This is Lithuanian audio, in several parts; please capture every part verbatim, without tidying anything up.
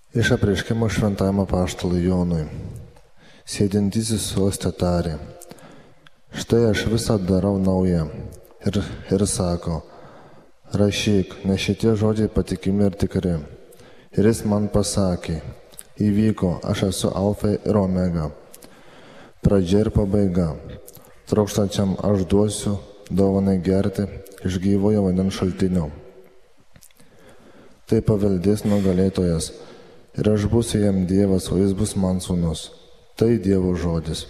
Iš apreiškimo šventajam apaštalui Jonui. Sėdintysis soste tarė: štai aš visą darau naują. Ir, ir sako: rašyk, nes šitie žodžiai patikimi ir tikri. Ir jis man pasakė: įvyko, aš esu alfa ir omega, pradžia ir pabaiga. Trokštančiam aš duosiu dovanai gerti iš gyvojo vandens šaltinio. Tai paveldės nugalėtojas, ir aš būsiu jam Dievas, o jis bus man sūnus. Tai Dievo žodis.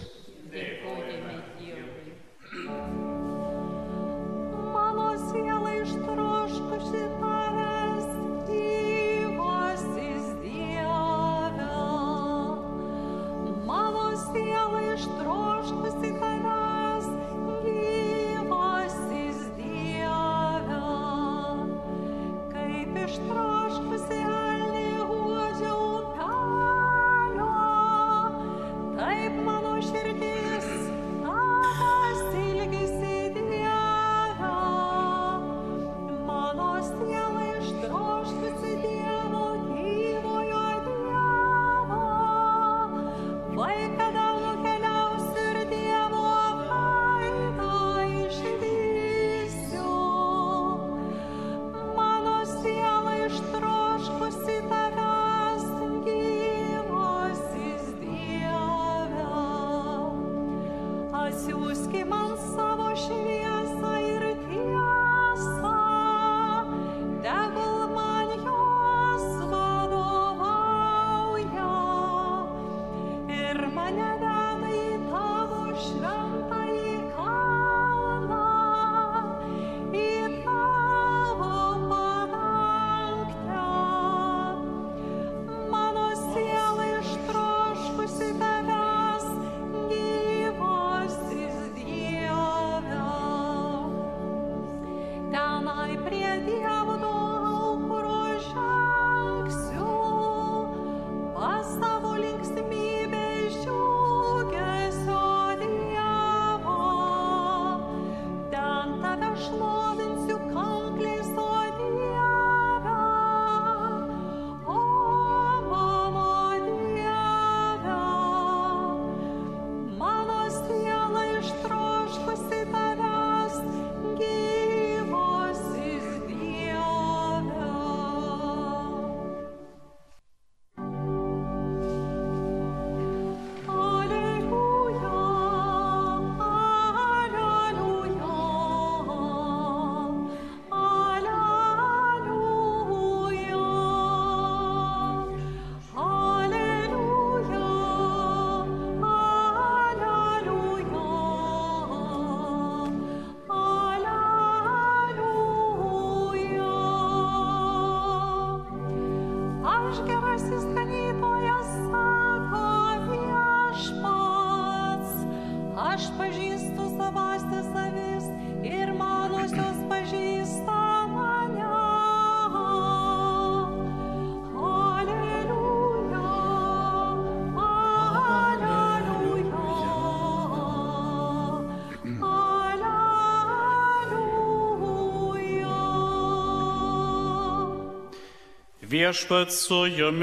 Viešpats su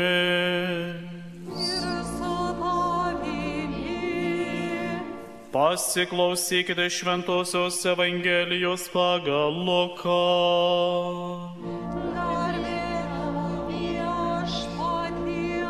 jumis. Ir su tavimi. Pasiklausykite Šventosios Evangelijos pagal Luką. Garbė tau, Viešpatie.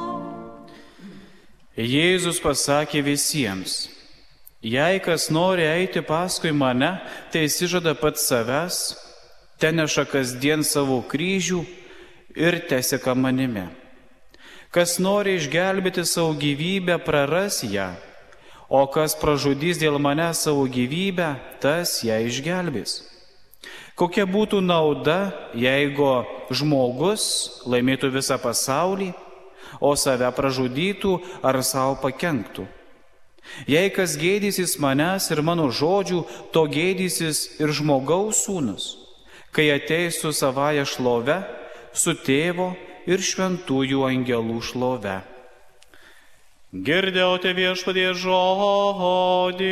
Jėzus pasakė visiems: jei kas nori eiti paskui mane, tai išsižada pats savęs, teneša kasdien savo kryžių ir teseka manimi. Kas nori išgelbėti savo gyvybę, praras ją, o kas pražudys dėl mane savo gyvybę, tas ją išgelbės. Kokia būtų nauda, jeigu žmogus laimėtų visą pasaulį, o save pražudytų ar savo pakenktų? Jei kas gėdysis manęs ir mano žodžių, to gėdysis ir žmogaus sūnus, kai ateis su savąja šlove, su tėvo ir šventųjų angelų šlove. Girdėjote Viešpatie žodį.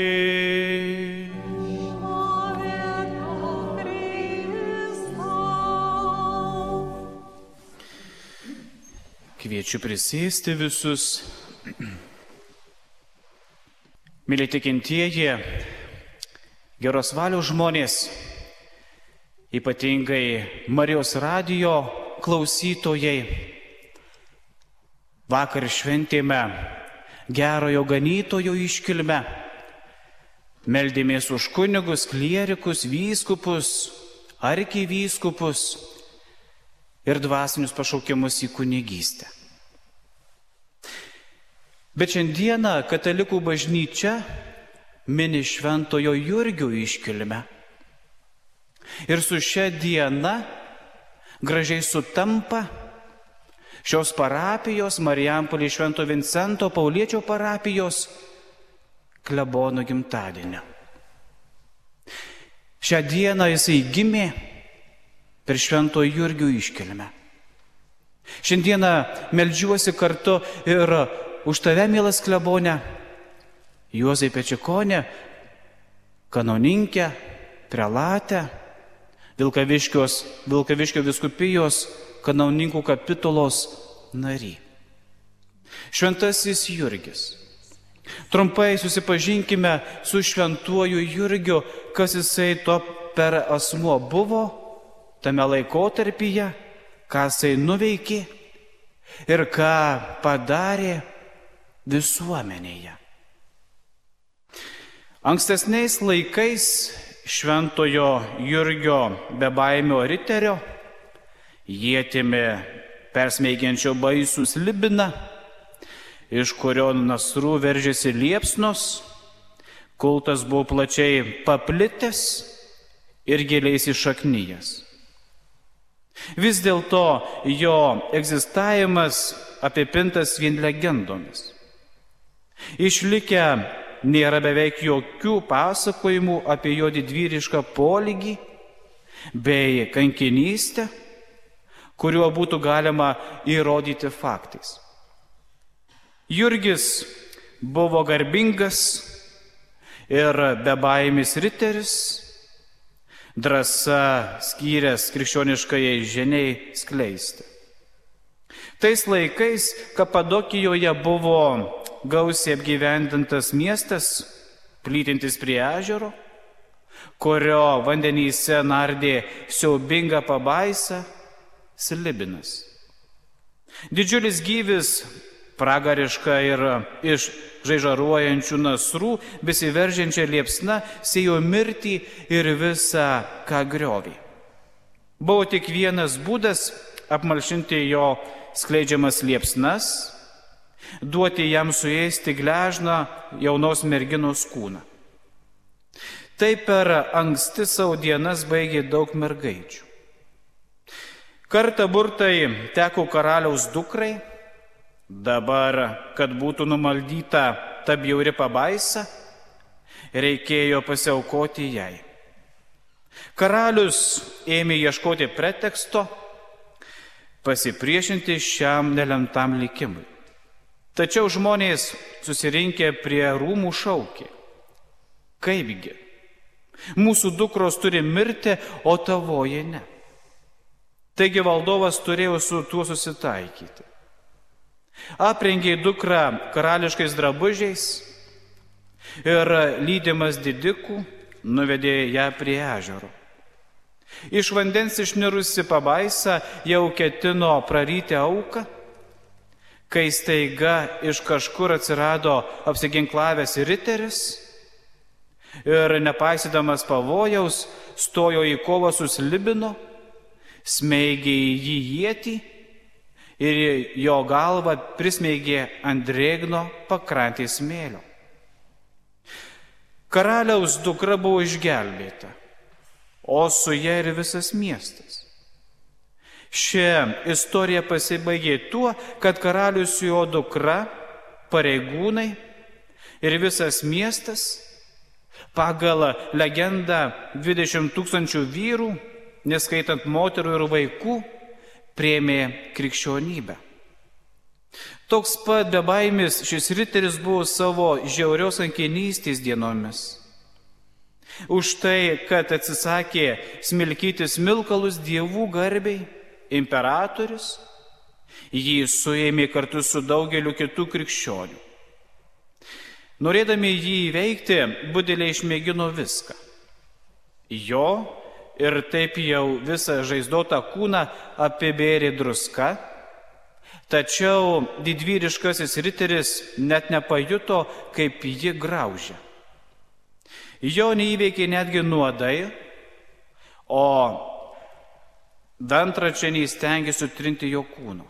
Šlovė tau, Kristau. Kviečiu prisėsti visus. Mėly tikintieji, geros valios žmonės, ypatingai Marijos radijo klausytojai, vakar šventėme gerojo ganytojo iškilmę, meldėmės už kunigus, klierikus, vyskupus, arkivyskupus ir dvasinius pašaukimus į kunigystę. Bet šiandieną katalikų bažnyčia mini Šventojo Jurgio iškilmę. Ir su šia diena gražiai sutampa šios parapijos, Marijampolės Švento Vincento Pauliečio parapijos klebono gimtadienio. Šią dieną jisai gimė per Šventojo Jurgio iškilmę. Šiandieną meldžiuosi kartu ir už tave, mielas klebone, Juozai Pečikone, kanauninkę, prelatę, Vilkaviškios, Vilkaviškio vyskupijos kanauninkų kapitulos nary. Šventasis Jurgis. Trumpai susipažinkime su Šventuoju Jurgiu, kas jisai to per asmuo buvo tame laikotarpyje, ką jisai nuveikė ir ką padarė visuomenėje. Ankstesniais laikais Šventojo Jurgio bebaimio riterio, ietimi persmeigiančio baisų slibiną, iš kurio nasrų veržėsi liepsnos, kultas buvo plačiai paplitęs ir giliai įsišaknyjęs. Vis dėlto jo egzistavimas apipintas vien legendomis. Išlikę nėra beveik jokių pasakojimų apie jo didvyrišką polygį bei kankinystę, kuriuo būtų galima įrodyti faktais. Jurgis buvo garbingas ir bebaimis riteris, drąsa skyręs krikščioniškajai žiniai skleisti. Tais laikais Kapadokijoje buvo gausiai apgyvendintas miestas, plytintis prie ežero, kurio vandenyse nardė siaubinga pabaisa Slibinas. Didžiulis gyvis, pragariška ir iš žaižaruojančių nasrų besiveržiančia liepsna sėjo mirtį ir visą, ką griovė. Buvo tik vienas būdas apmalšinti jo skleidžiamas liepsnas, duoti jam suėsti gležną jaunos merginos kūną. Taip per anksti savo dienas baigė daug mergaičių. Kartą burtai teko karaliaus dukrai, dabar, kad būtų numaldyta ta bjauri pabaisa, reikėjo pasiaukoti jai. Karalius ėmė ieškoti preteksto, pasipriešinti šiam nelemtam likimui. Tačiau žmonės susirinkę prie rūmų šaukė: kaipgi, mūsų dukros turi mirti, o tavoji ne. Taigi valdovas turėjo su tuo susitaikyti. Aprengė dukrą karališkais drabužiais ir lydimas didikų nuvedė ją prie ežero. Iš vandens išnirusi pabaisa jau ketino praryti auką, kai staiga iš kažkur atsirado apsiginklavęs riteris ir nepaisydamas pavojaus stojo į kovą su Slibinu, smeigė į jį ietį ir jo galvą prismeigė ant drėgno pakrantės smėlio. Karaliaus dukra buvo išgelbėta, o su ja ir visas miestas. Ši istorija pasibaigė tuo, kad karalius su jo dukra, pareigūnai ir visas miestas, pagal legendą dvidešimt tūkstančių vyrų, neskaitant moterų ir vaikų, priėmė krikščionybę. Toks pat bebaimis šis riteris buvo savo žiaurios kankinystės dienomis. Už tai, kad atsisakė smilkyti smilkalus dievų garbiai, imperatorius Jį suėmė kartu su daugeliu kitų krikščionių. Norėdami jį įveikti, budeliai išmėgino viską. Jo ir taip jau visą žaizdotą kūną apibėrė druska, tačiau didvyriškasis riteris net nepajuto, kaip ji graužia. Jo neįveikė netgi nuodai, o dantračiai stengėsi sutrinti jo kūno.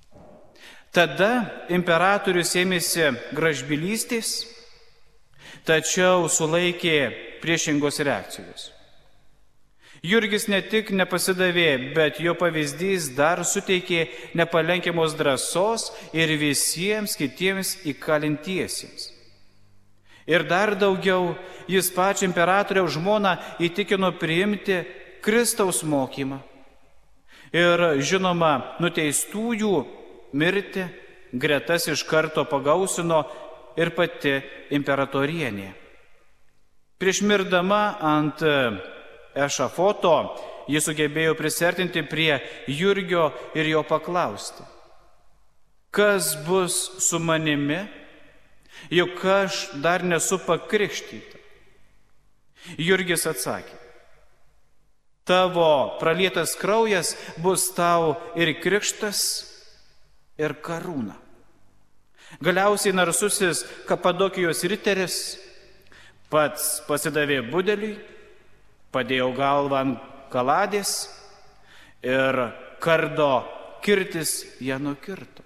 Tada imperatorius ėmėsi gražbylystės, tačiau sulaikė priešingos reakcijos. Jurgis ne tik nepasidavė, bet jo pavyzdys dar suteikė nepalenkiamos drąsos ir visiems kitiems įkalintiesiems. Ir dar daugiau, jis pačią imperatoriaus žmoną įtikino priimti Kristaus mokymą. Ir žinoma, nuteistųjų mirti gretas iš karto pagausino ir pati imperatorienė. Prieš mirdama ant ešafoto ji sugebėjo prisertinti prie Jurgio ir jo paklausti: kas bus su manimi, juk aš dar nesu pakrikštyta? Jurgis atsakė: tavo pralietas kraujas bus tau ir krikštas, ir karūna. Galiausiai narsusis Kapadokijos riteris pats pasidavė budeliui, padėjo galvą ant kaladės ir kardo kirtis ją nukirto.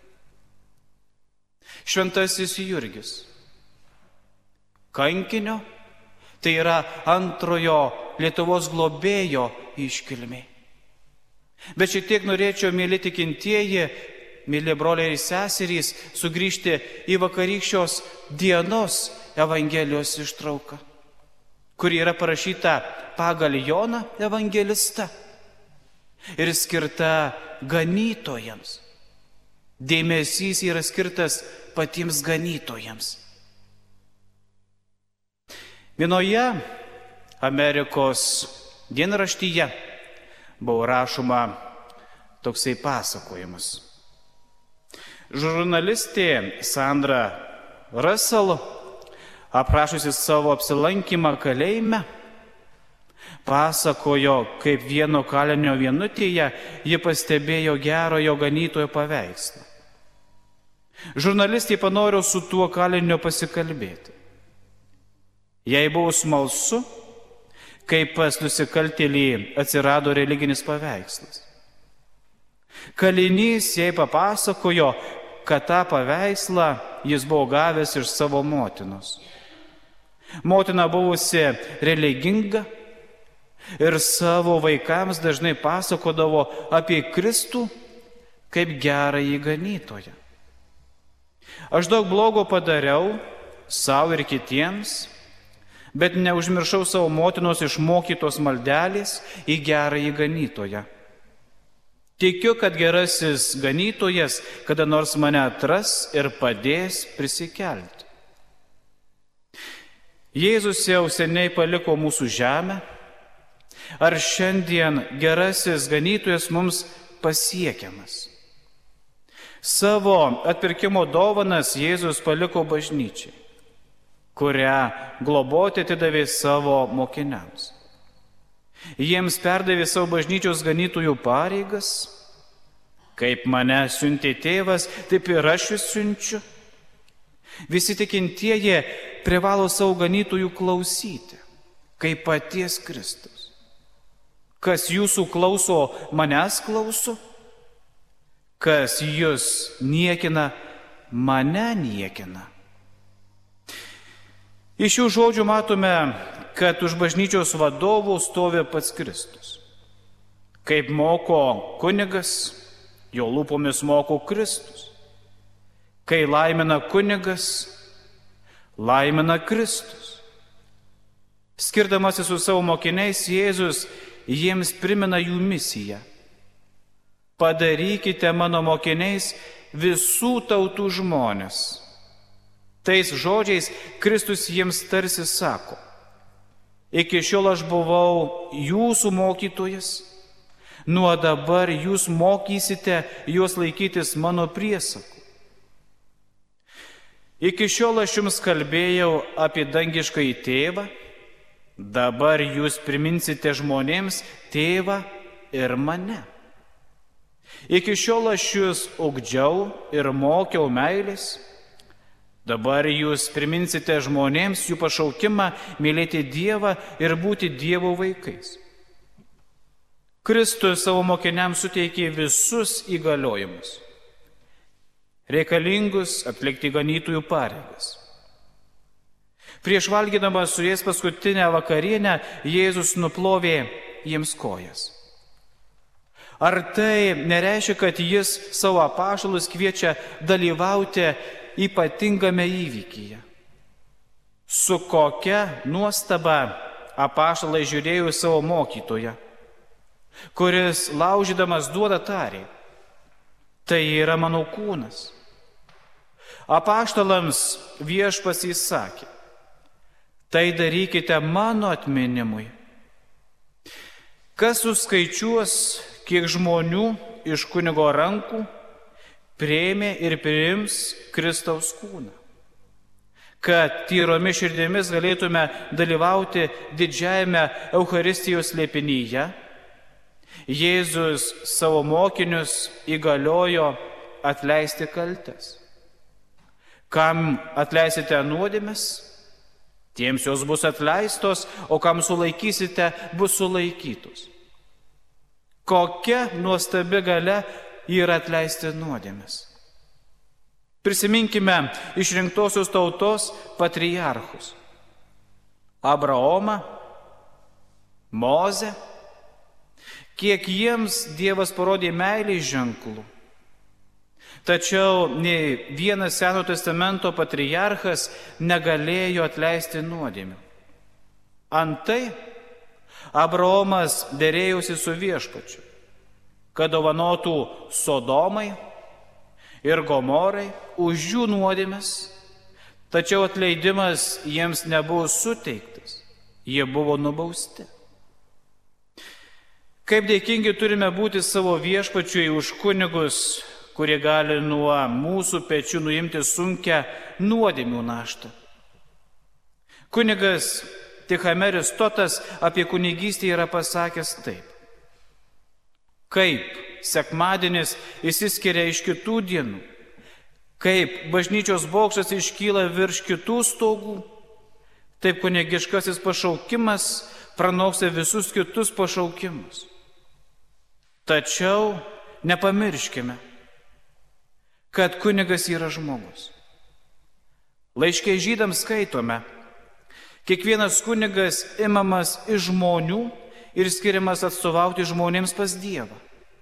Šventasis Jurgis, kankinio, tai yra antrojo Lietuvos globėjo iškilmė. Bet šiek tiek norėčiau, mėly tikintieji, mėly broliai ir seserys, sugrįžti į vakarykščios dienos Evangelijos ištrauką, kuri yra parašyta pagal Joną evangelistą ir skirta ganytojams. Dėmesys yra skirtas patiems ganytojams. Vienoje Amerikos dienraštyje buvo rašoma toksai pasakojimas. Žurnalistė Sandra Russell, aprašusi savo apsilankymą kalėjime, pasakojo, kaip vieno kalinio vienutėje ji pastebėjo gerojo ganytojo paveikslą. Žurnalistė panoro su tuo kaliniu pasikalbėti. Jai buvo smalsu, kaip pas nusikaltėlį atsirado religinis paveikslas. Kalinys jai papasakojo, kad tą paveikslą jis buvo gavęs iš savo motinos. Motina buvusi religinga ir savo vaikams dažnai pasakodavo apie Kristų kaip gerąjį ganytoją. Aš daug blogo padariau savo ir kitiems, bet neužmiršau savo motinos išmokytos maldelės į gerąjį ganytoją. Tikiu, kad gerasis ganytojas kada nors mane atras ir padės prisikelti. Jėzus jau seniai paliko mūsų žemę. Ar šiandien gerasis ganytojas mums pasiekiamas? Savo atpirkimo dovanas Jėzus paliko bažnyčiai, kurią globoti atidavė savo mokiniams. Jiems perdavė savo bažnyčios ganytojų pareigas. Kaip mane siuntė tėvas, taip ir aš jūs siunčiu. Visi tikintieji privalo savo ganytojų klausyti, kaip paties Kristus. Kas jūsų klauso, manęs klauso. Kas jūs niekina, mane niekina. Iš šių žodžių matome, kad už bažnyčios vadovų stovi pats Kristus. Kaip moko kunigas, jo lūpomis moko Kristus. Kai laimina kunigas, laimina Kristus. Skirdamasis su savo mokiniais, Jėzus jiems primena jų misiją. Padarykite mano mokiniais visų tautų žmonės. Tais žodžiais Kristus jiems tarsi sako: iki šiol aš buvau jūsų mokytojas, Nuo dabar jūs mokysite juos laikytis mano priesakų. Iki šiol aš jums kalbėjau apie dangiškąjį tėvą, dabar jūs priminsite žmonėms tėvą ir mane. Iki šiol aš jūs ugdžiau ir mokiau meilės, dabar jūs priminsite žmonėms jų pašaukimą mylėti Dievą ir būti Dievo vaikais. Kristus savo mokiniams suteikė visus įgaliojimus, reikalingus atlikti ganytojų pareigas. Prieš valgydamas su jais paskutinę vakarienę, Jėzus nuplovė jiems kojas. Ar tai nereiškia, kad jis savo apaštalus kviečia dalyvauti ypatingame įvykyje? Su kokia nuostaba apaštalai žiūrėjo į savo mokytoją, kuris laužydamas duoda tarė: tai yra mano kūnas. Apaštalams viešpats įsakė: tai darykite mano atminimui. Kas suskaičiuos, kiek žmonių iš kunigo rankų priėmė ir priims Kristaus kūną, kad tyromis širdėmis galėtume dalyvauti didžiajame Eucharistijos slėpinyje, Jėzus savo mokinius įgaliojo atleisti kaltes. Kam atleisite nuodėmes, tiems jos bus atleistos, o kam sulaikysite, bus sulaikytos. Kokia nuostabi galia yra atleisti nuodėmes. Prisiminkime išrinktosios tautos patriarchus: Abraomą, Mozę. Kiek jiems Dievas parodė meilės ženklų. Tačiau nei vienas Senojo testamento patriarchas negalėjo atleisti nuodėmių. Antai Abraomas derėjosi su viešpačiu, kad dovanotų Sodomai ir Gomorai už jų nuodėmes, tačiau atleidimas jiems nebuvo suteiktas, jie buvo nubausti. Kaip dėkingi turime būti savo viešpačiui už kunigus, kurie gali nuo mūsų pečių nuimti sunkią nuodėmių naštą. Kunigas Tichameris Totas apie kunigystę yra pasakęs taip: kaip sekmadienis išsiskiria iš kitų dienų, kaip bažnyčios bokštas iškyla virš kitų stogų, taip kunigiškasis pašaukimas pranoksta visus kitus pašaukimus. Tačiau nepamirškime, kad kunigas yra žmogus. Laiške žydams skaitome: kiekvienas kunigas imamas iš žmonių ir skiriamas atstovauti žmonėms pas Dievą.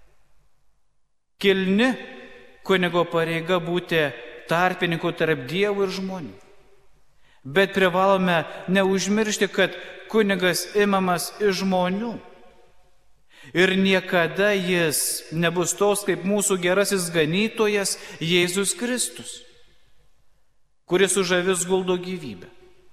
Kilni kunigo pareiga būti tarpininku tarp Dievo ir žmonių. Bet privalome neužmiršti, kad kunigas imamas iš žmonių. Ir niekada jis nebus toks kaip mūsų gerasis ganytojas Jėzus Kristus, kuris už avis guldo gyvybę.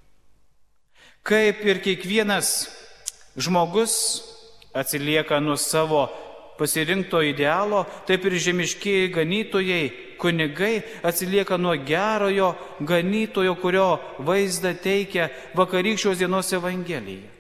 Kaip ir kiekvienas žmogus atsilieka nuo savo pasirinkto idealo, taip ir žemiškieji ganytojai, kunigai atsilieka nuo gerojo ganytojo, kurio vaizdą teikia vakarykščios dienos Evangelija.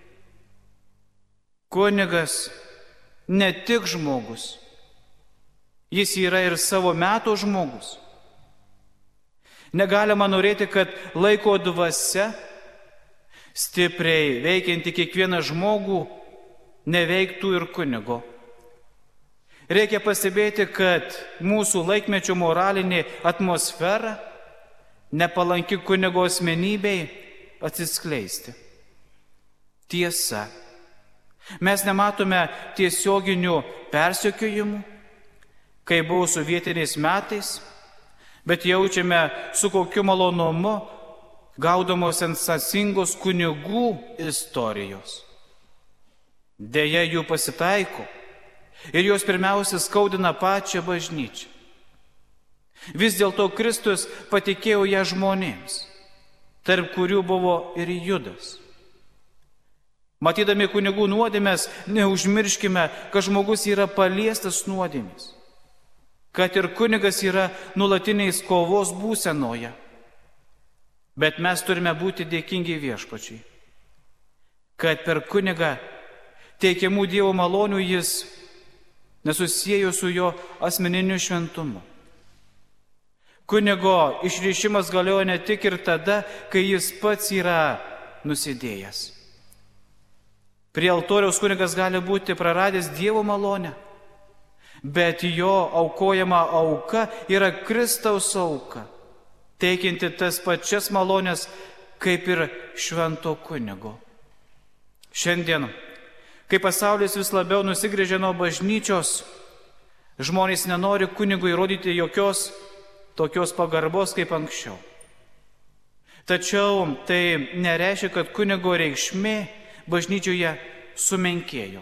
Kunigas ne tik žmogus, jis yra ir savo metų žmogus. Negalima norėti, kad laiko dvasia, stipriai veikianti kiekvieną žmogų, neveiktų ir kunigo. Reikia pastebėti, kad mūsų laikmečio moralinė atmosfera nepalanki kunigo asmenybei atsiskleisti. Tiesa, mes nematome tiesioginių persekiojimų, kai buvo sovietiniais metais, bet jaučiame su kokiu malonumu gaudamos sensacingos kunigų istorijos. Deja, jų pasitaiko ir jos pirmiausia skaudina pačią bažnyčią. Vis dėlto Kristus patikėjo ją žmonėms, tarp kurių buvo ir Judas. Matydami kunigų nuodėmes, neužmirškime, kad žmogus yra paliestas nuodėmės, kad ir kunigas yra nuolatiniais kovos būsenoje. Bet mes turime būti dėkingi Viešpačiui, kad per kunigą teikiamų Dievo malonių jis nesusiejo su jo asmeniniu šventumu. Kunigo išrišimas galioja ne tik ir tada, kai jis pats yra nusidėjęs. Prie altoriaus kunigas gali būti praradęs Dievo malonę, bet jo aukojama auka yra Kristaus auka, teikianti tas pačias malonės kaip ir švento kunigo. Šiandien, kai pasaulis vis labiau nusigręžia nuo bažnyčios, žmonės nenori kunigui rodyti jokios tokios pagarbos kaip anksčiau. Tačiau tai nereiškia, kad kunigo reikšmė bažnyčioje sumenkėjo.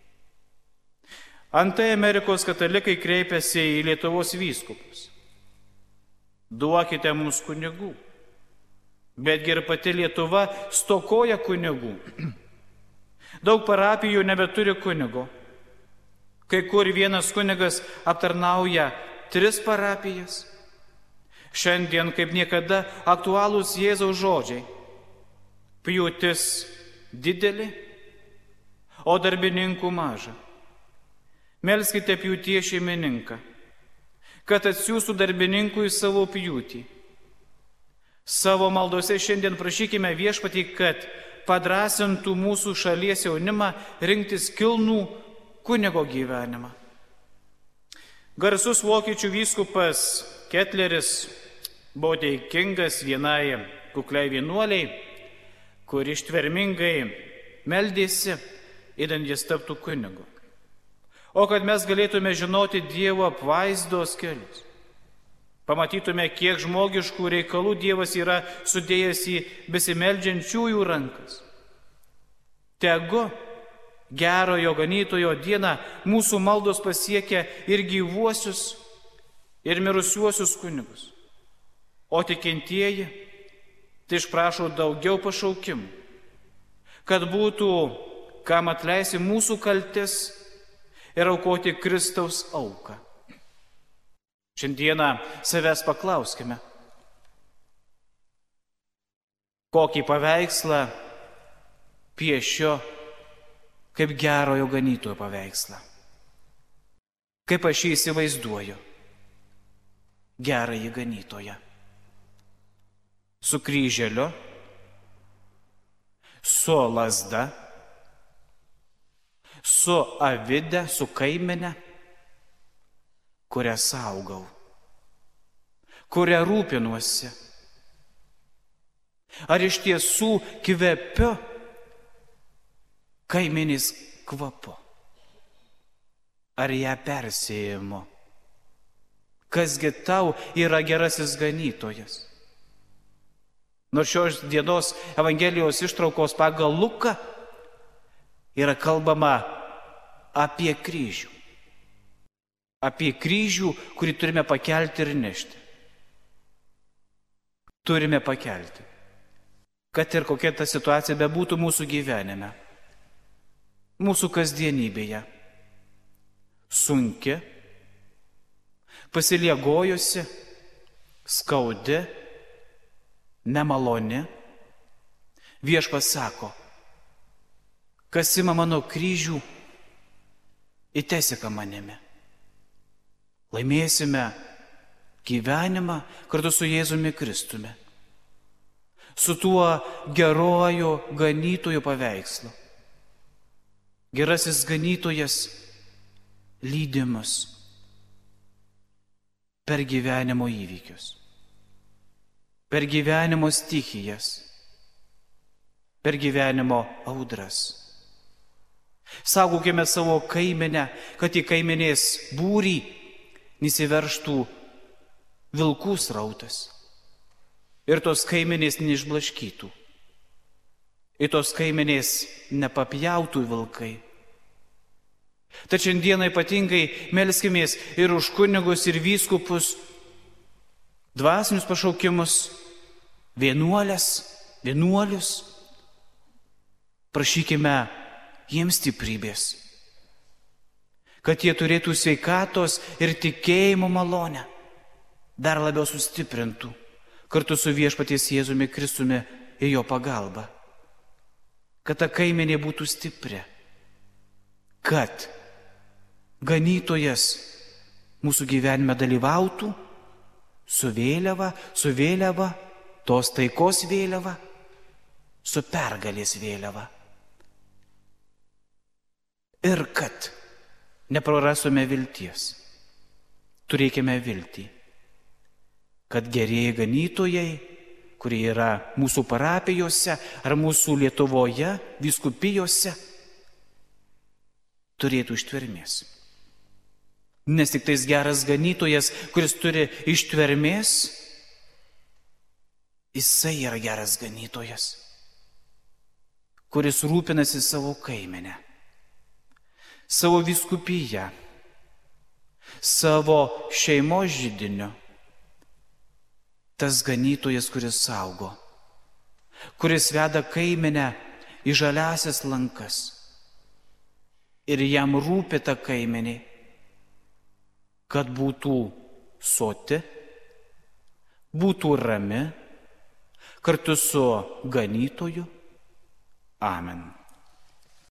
Antai Amerikos katalikai kreipėsi į Lietuvos vyskupus. Duokite mums kunigų. Betgi ir pati Lietuva stokoja kunigų. Daug parapijų nebeturi kunigo. Kai kur vienas kunigas aptarnauja tris parapijas. Šiandien kaip niekada aktualūs Jėzaus žodžiai. Pjūtis didelė, o darbininkų maža. Melskite pjūties šeimininką, kad atsiųstų darbininkų į savo pjūtį. Savo maldose šiandien prašykime Viešpatį, kad padrąsintų mūsų šalies jaunimą rinktis kilnų kunigo gyvenimą. Garsus vokiečių vyskupas Ketleris buvo dėkingas vienai kukliai vienuoliai, kur ištvermingai meldėsi, idant jis taptų kunigu. O kad mes galėtume žinoti Dievo apvaizdos kelius, pamatytume, kiek žmogiškų reikalų Dievas yra sudėjęs į besimeldžiančiųjų rankas. Tegu gerojo ganytojo dieną mūsų maldos pasiekia ir gyvuosius, ir mirusiuosius kunigus. O tikintieji tai išprašo daugiau pašaukimų, kad būtų kam atleisti mūsų kaltes ir aukoti Kristaus auką. Šiandieną savęs paklauskime, kokį paveikslą piešiu kaip gerojo ganytojo paveikslą. Kaip aš jį įsivaizduoju, gerąjį ganytoją. Su kryželiu, su lazda, su avide, su kaimene, kurią saugau, kurią rūpinuosi. Ar iš tiesų kvepiu kaimenės kvapu? Ar ją persėjimu? Kasgi tau yra gerasis ganytojas? Nors šios dienos Evangelijos ištraukos pagal Luką yra kalbama apie kryžių. Apie kryžių, kurį turime pakelti ir nešti. Turime pakelti. Kad ir kokia ta situacija bebūtų mūsų gyvenime, mūsų kasdienybėje. Sunki, pasiliegojusi, skaudi, nemaloni. Viešpats sako, kas ima mano kryžių, įtesika manimi. Laimėsime gyvenimą kartu su Jėzumi Kristumi, su tuo gerojo ganytojo paveikslu. Gerasis ganytojas lydi mus per gyvenimo įvykius, per gyvenimo stichijas, per gyvenimo audras. Saugokime savo kaimenę, kad į kaimenės būrį nesiverštų vilkų srautas ir tos kaimenės neišblaškytų, ir tos kaimenės nepapjautų vilkai. Tačiau šiandieną ypatingai melskimės ir už kunigus ir vyskupus, dvasinius pašaukimus, vienuolės, vienuolius, Prašykime jiems stiprybės, kad jie turėtų sveikatos ir tikėjimo malonę, dar labiau sustiprintų kartu su viešpaties Jėzumi Kristumi ir jo pagalba, kad ta kaimenė būtų stipri, kad ganytojas mūsų gyvenime dalyvautų su vėliava, su vėliava, tos taikos vėliava, su pergalės vėliava. Ir kad neprarastume vilties, turėkime viltį, kad gerieji ganytojai, kurie yra mūsų parapijose ar mūsų Lietuvoje, vyskupijose, turėtų ištvermės. Nes tik tais geras ganytojas, kuris turi ištvermės, jisai yra geras ganytojas, kuris rūpinasi savo kaimenę, savo vyskupiją, savo šeimos židiniu. Tas ganytojas, kuris saugo, kuris veda kaimenę į žaliasias lankas. Ir jam rūpi ta kaimenė, kad būtų soti, būtų rami, kartu su ganytoju. Amen.